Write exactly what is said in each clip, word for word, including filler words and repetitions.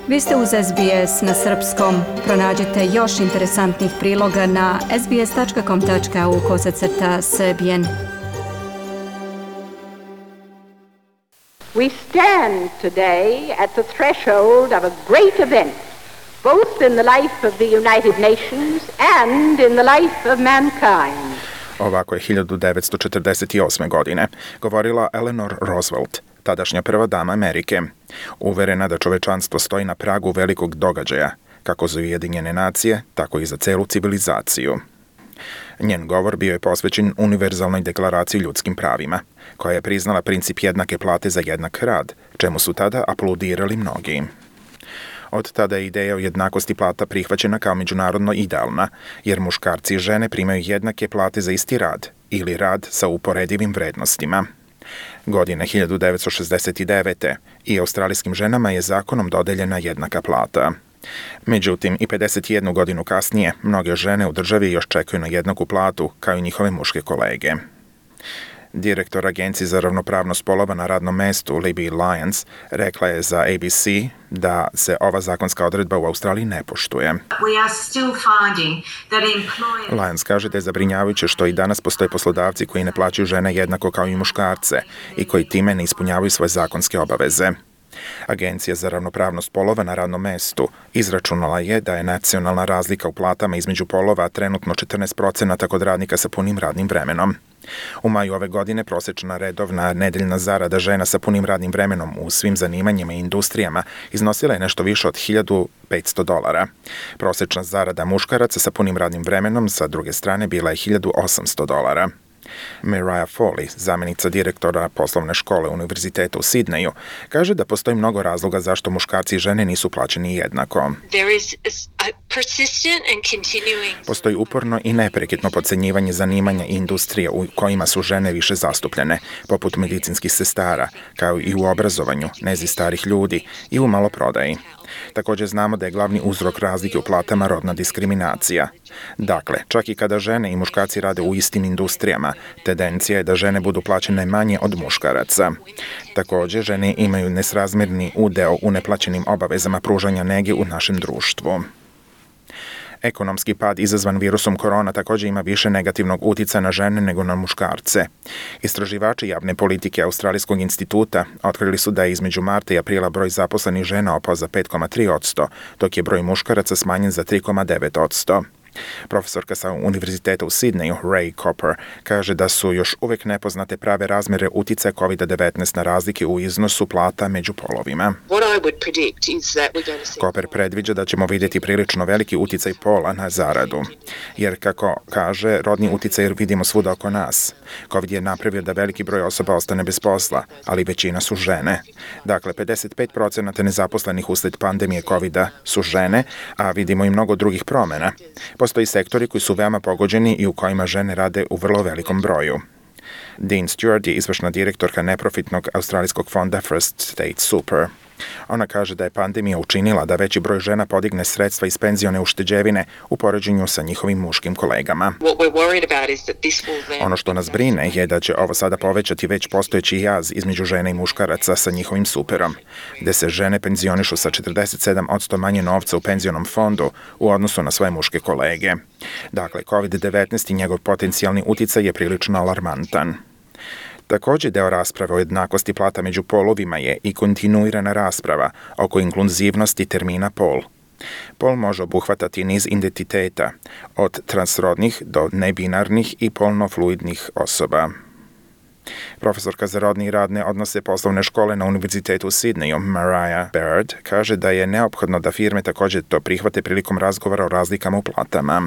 Vi ste uz S B S na srpskom. Pronađite još interesantnih priloga na sbs tačka com tačka au kosacrta srbijen. We stand today at the threshold of a great event, both in the life of the United Nations and in the life of mankind. Ovako je hiljadu devetsto četrdeset osme. godine govorila Eleanor Roosevelt, tadašnja prva dama Amerike, uverena da čovečanstvo stoji na pragu velikog događaja, kako za Ujedinjene nacije, tako i za celu civilizaciju. Njen govor bio je posvećen univerzalnoj deklaraciji ljudskim pravima, koja je priznala princip jednake plate za jednak rad, čemu su tada aplaudirali mnogi. Od tada je ideja o jednakosti plata prihvaćena kao međunarodno idealna, jer muškarci i žene primaju jednake plate za isti rad ili rad sa uporedivim vrednostima. Godine hiljadu devetsto šezdeset devete. i australijskim ženama je zakonom dodeljena jednaka plata. Međutim, i pedeset jednu godinu kasnije, mnoge žene u državi još čekaju na jednaku platu, kao i njihove muške kolege. Direktor Agencije za ravnopravnost polova na radnom mestu, Libby Lyons, rekla je za A B C da se ova zakonska odredba u Australiji ne poštuje. Lyons kaže da je zabrinjavajuće što i danas postoje poslodavci koji ne plaćaju žene jednako kao i muškarce i koji time ne ispunjavaju svoje zakonske obaveze. Agencija za ravnopravnost polova na radnom mestu izračunala je da je nacionalna razlika u platama između polova trenutno četrnaest procenata kod radnika sa punim radnim vremenom. U maju ove godine prosečna redovna nedeljna zarada žena sa punim radnim vremenom u svim zanimanjima i industrijama iznosila je nešto više od hiljadu petsto dolara. Prosečna zarada muškaraca sa punim radnim vremenom sa druge strane bila je hiljadu osamsto dolara. Mariah Foley, zamjenica direktora poslovne škole Univerziteta u Sidneju, kaže da postoji mnogo razloga zašto muškarci i žene nisu plaćeni jednako. Postoji uporno i neprekidno podcenjivanje zanimanja i industrije u kojima su žene više zastupljene, poput medicinskih sestara, kao i u obrazovanju, nezi starih ljudi i u maloprodaji. Također znamo da je glavni uzrok razlike u platama rodna diskriminacija. Dakle, čak i kada žene i muškarci rade u istim industrijama, tendencija je da žene budu plaćene manje od muškaraca. Također, žene imaju nesrazmjerni udeo u neplaćenim obavezama pružanja nege u našem društvu. Ekonomski pad izazvan virusom korona također ima više negativnog utjecaja na žene nego na muškarce. Istraživači javne politike Australijskog instituta otkrili su da je između marta i aprila broj zaposlenih žena opao za pet zarez tri posto, dok je broj muškaraca smanjen za tri zarez devet posto. Profesorka sa Univerziteta u Sidneju, Ray Copper, kaže da su još uvijek nepoznate prave razmjere uticaja kovid devetnaest na razlike u iznosu plata među polovima. Copper predviđa da ćemo vidjeti prilično veliki uticaj pola na zaradu, jer kako kaže, rodni uticaj vidimo svuda oko nas. Covid je napravio da veliki broj osoba ostane bez posla, ali većina su žene. Dakle, pedeset pet procenata nezaposlenih usled pandemije covida su žene, a vidimo i mnogo drugih promjena. Postoji sektori koji su veoma pogođeni i u kojima žene rade u vrlo velikom broju. Dean Stewart je izvršna direktorka neprofitnog australijskog fonda First State Super. Ona kaže da je pandemija učinila da veći broj žena podigne sredstva iz penzione ušteđevine u poređenju sa njihovim muškim kolegama. Ono što nas brine je da će ovo sada povećati već postojeći jaz između žena i muškaraca sa njihovim superom, gde se žene penzionišu sa četrdeset sedam posto manje novca u penzionom fondu u odnosu na svoje muške kolege. Dakle, kovid devetnaest i njegov potencijalni uticaj je prilično alarmantan. Također deo rasprave o jednakosti plata među polovima je i kontinuirana rasprava oko inkluzivnosti termina pol. Pol može obuhvatati niz identiteta, od transrodnih do nebinarnih i polnofluidnih osoba. Profesorka za rodne i radne odnose poslovne škole na Univerzitetu u Sidneju, Mariah Baird, kaže da je neophodno da firme također to prihvate prilikom razgovora o razlikama u platama.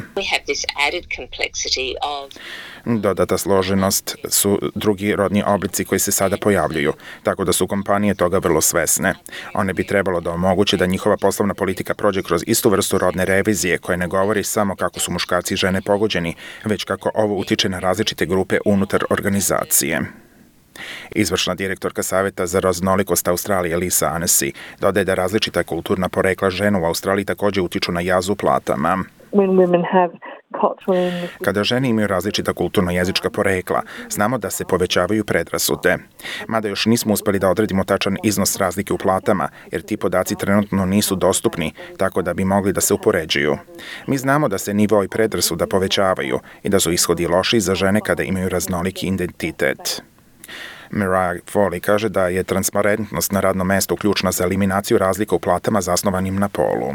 Dodata složenost su drugi rodni oblici koji se sada pojavljuju, tako da su kompanije toga vrlo svesne. One bi trebalo da omoguće da njihova poslovna politika prođe kroz istu vrstu rodne revizije, koja ne govori samo kako su muškarci i žene pogođeni, već kako ovo utiče na različite grupe unutar organizacije. Izvršna direktorka Saveta za raznolikost Australije Lisa Annecy dodaje da različita kulturna porekla žena u Australiji također utiču na jaz u platama. When women have Kada žene imaju različita kulturno-jezička porekla, znamo da se povećavaju predrasude. Mada još nismo uspeli da odredimo tačan iznos razlike u platama, jer ti podaci trenutno nisu dostupni, tako da bi mogli da se upoređuju. Mi znamo da se nivoi predrasuda povećavaju i da su ishodi loši za žene kada imaju raznoliki identitet. Mariah Foley kaže da je transparentnost na radnom mestu ključna za eliminaciju razlika u platama zasnovanim na polu.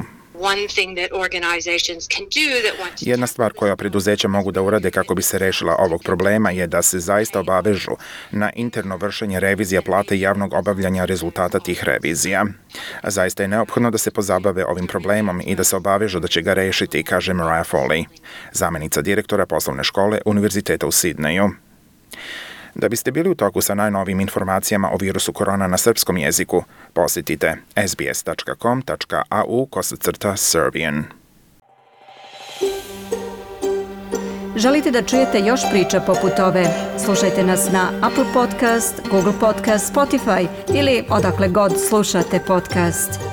Jedna stvar koja preduzeća mogu da urade kako bi se rešila ovog problema je da se zaista obavežu na interno vršenje revizija plata i javnog obavljanja rezultata tih revizija. Zaista je neophodno da se pozabave ovim problemom i da se obavežu da će ga rešiti, kaže Mariah Foley, zamenica direktora poslovne škole Univerziteta u Sidneju. Da biste bili u toku sa najnovijim informacijama o virusu korona na srpskom jeziku, posjetite s b s tačka com tačka a u kosacrta Serbian. Želite da čujete još priča poput ove? Slušajte nas na Apple Podcast, Google Podcast, Spotify ili odakle god slušate podcast.